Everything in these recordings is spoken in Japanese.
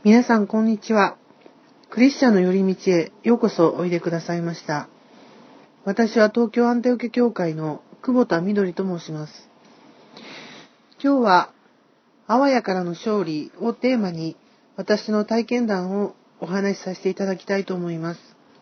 皆さんこんにちは。クリスチャンの寄り道へようこそおいでくださいました。私は東京アンテオケ教会の久保田みどりと申します。今日はあわやからの勝利をテーマに私の体験談をお話しさせていただきたいと思います。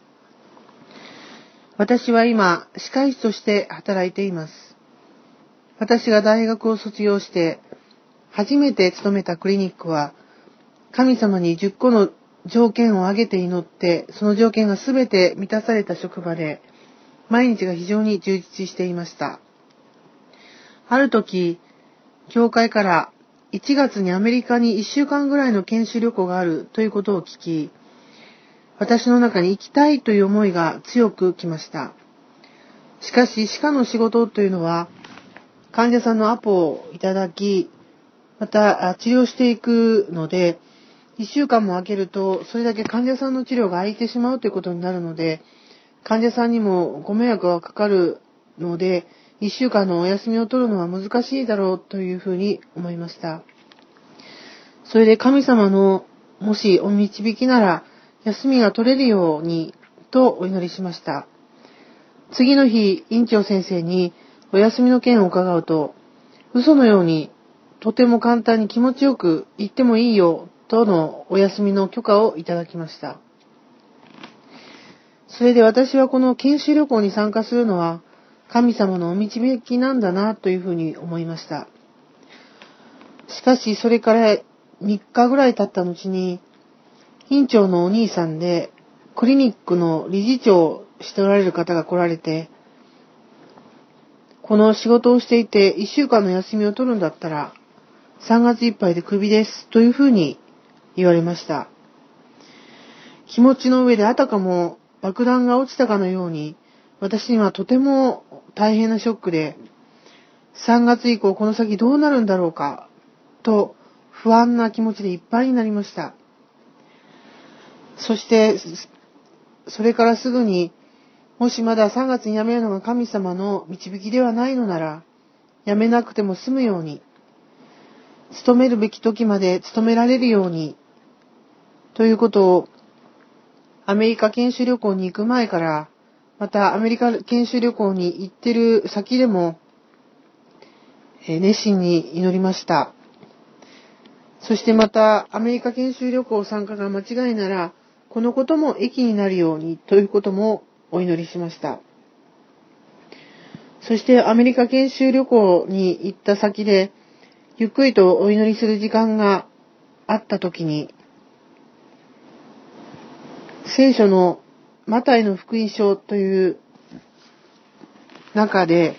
私は今歯科医師として働いています。私が大学を卒業して初めて勤めたクリニックは神様に10個の条件を挙げて祈って、その条件がすべて満たされた職場で、毎日が非常に充実していました。ある時、教会から1月にアメリカに1週間ぐらいの研修旅行があるということを聞き、私の中に行きたいという思いが強くきました。しかし、歯科の仕事というのは、患者さんのアポをいただき、また治療していくので、1週間も空けると、それだけ患者さんの治療が空いてしまうということになるので、患者さんにもご迷惑がかかるので、1週間のお休みを取るのは難しいだろうというふうに思いました。それで神様のもしお導きなら、休みが取れるようにとお祈りしました。次の日、院長先生にお休みの件を伺うと、嘘のようにとても簡単に気持ちよく行ってもいいよとのお休みの許可をいただきました。それで私はこの研修旅行に参加するのは神様のお導きなんだなというふうに思いました。しかしそれから3日ぐらい経った後に院長のお兄さんでクリニックの理事長をしておられる方が来られて、この仕事をしていて1週間の休みを取るんだったら3月いっぱいでクビですというふうに言われました。気持ちの上であたかも爆弾が落ちたかのように、私にはとても大変なショックで、3月以降この先どうなるんだろうか、と不安な気持ちでいっぱいになりました。そして、それからすぐに、もしまだ3月に辞めるのが神様の導きではないのなら、辞めなくても済むように、勤めるべき時まで勤められるように、ということを、アメリカ研修旅行に行く前から、またアメリカ研修旅行に行ってる先でも、熱心に祈りました。そしてまたアメリカ研修旅行参加が間違いなら、このことも益になるようにということもお祈りしました。そしてアメリカ研修旅行に行った先で、ゆっくりとお祈りする時間があったときに、聖書のマタイの福音書という中で、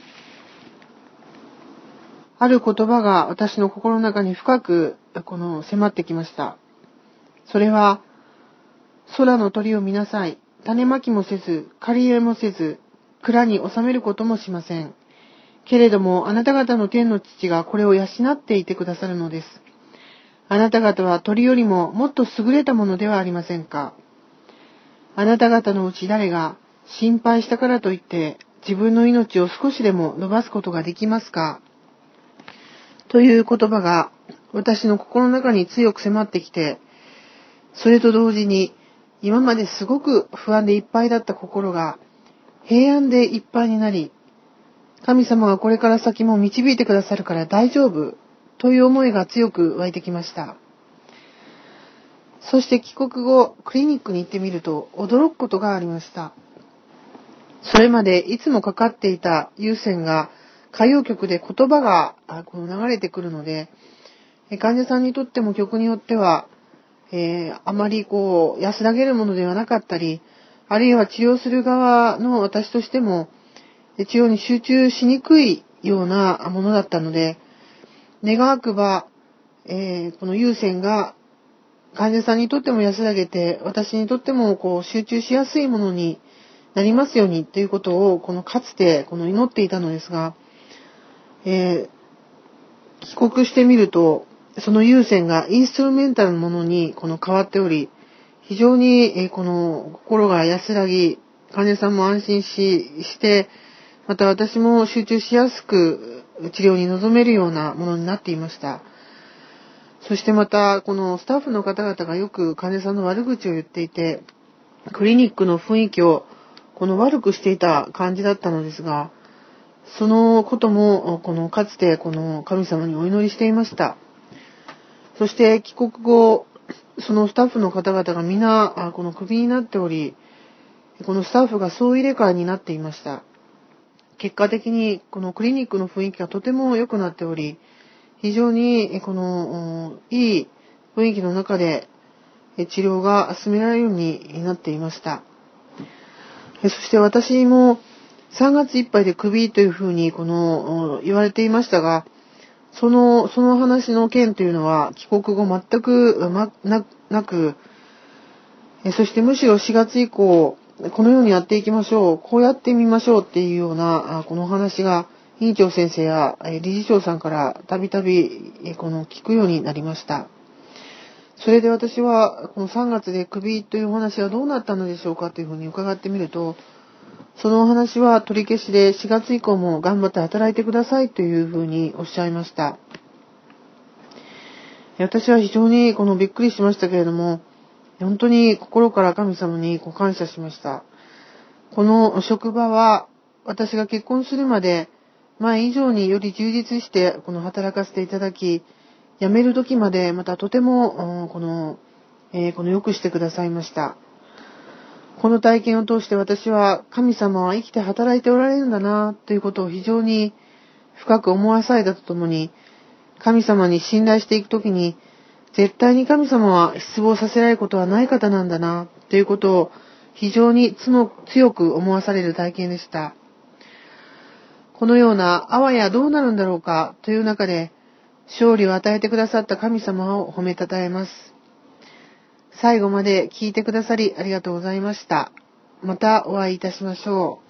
ある言葉が私の心の中に深く迫ってきました。それは、空の鳥を見なさい。種まきもせず、刈り植えもせず、蔵に収めることもしません。けれども、あなた方の天の父がこれを養っていてくださるのです。あなた方は鳥よりももっと優れたものではありませんか。あなた方のうち誰が心配したからといって自分の命を少しでも伸ばすことができますかという言葉が私の心の中に強く迫ってきて、それと同時に今まですごく不安でいっぱいだった心が平安でいっぱいになり、神様がこれから先も導いてくださるから大丈夫という思いが強く湧いてきました。そして帰国後、クリニックに行ってみると驚くことがありました。それまでいつもかかっていた有線が歌謡曲で言葉が流れてくるので、患者さんにとっても曲によっては、あまり安らげるものではなかったり、あるいは治療する側の私としても治療に集中しにくいようなものだったので、願わくば、この有線が患者さんにとっても安らげて、私にとっても集中しやすいものになりますようにということをかつて祈っていたのですが、帰国してみるとその有線がインストゥルメンタルのものに変わっており、非常に心が安らぎ、患者さんも安心して、また私も集中しやすく治療に臨めるようなものになっていました。 そしてまた、このスタッフの方々がよく患者さんの悪口を言っていて、クリニックの雰囲気を悪くしていた感じだったのですが、そのことも、かつて神様にお祈りしていました。そして帰国後、そのスタッフの方々が皆、クビになっており、このスタッフが総入れ替えになっていました。結果的に、このクリニックの雰囲気がとても良くなっており、非常に、いい雰囲気の中で、治療が進められるようになっていました。そして私も3月いっぱいでクビというふうに言われていましたが、その話の件というのは帰国後全くなく、そしてむしろ4月以降、このようにやっていきましょう、こうやってみましょうっていうような、この話が院長先生や理事長さんからたびたび聞くようになりました。それで私はこの3月でクビというお話はどうなったのでしょうかというふうに伺ってみると、そのお話は取り消しで4月以降も頑張って働いてくださいというふうにおっしゃいました。私は非常にびっくりしましたけれども、本当に心から神様に感謝しました。この職場は私が結婚するまで前以上により充実して働かせていただき、辞める時までまたとても良くしてくださいました。この体験を通して私は神様は生きて働いておられるんだなということを非常に深く思わされたとともに、神様に信頼していくときに絶対に神様は失望させられることはない方なんだなということを非常に強く思わされる体験でした。このようなあわやどうなるんだろうかという中で勝利を与えてくださった神様を褒めたたえます。最後まで聞いてくださりありがとうございました。またお会いいたしましょう。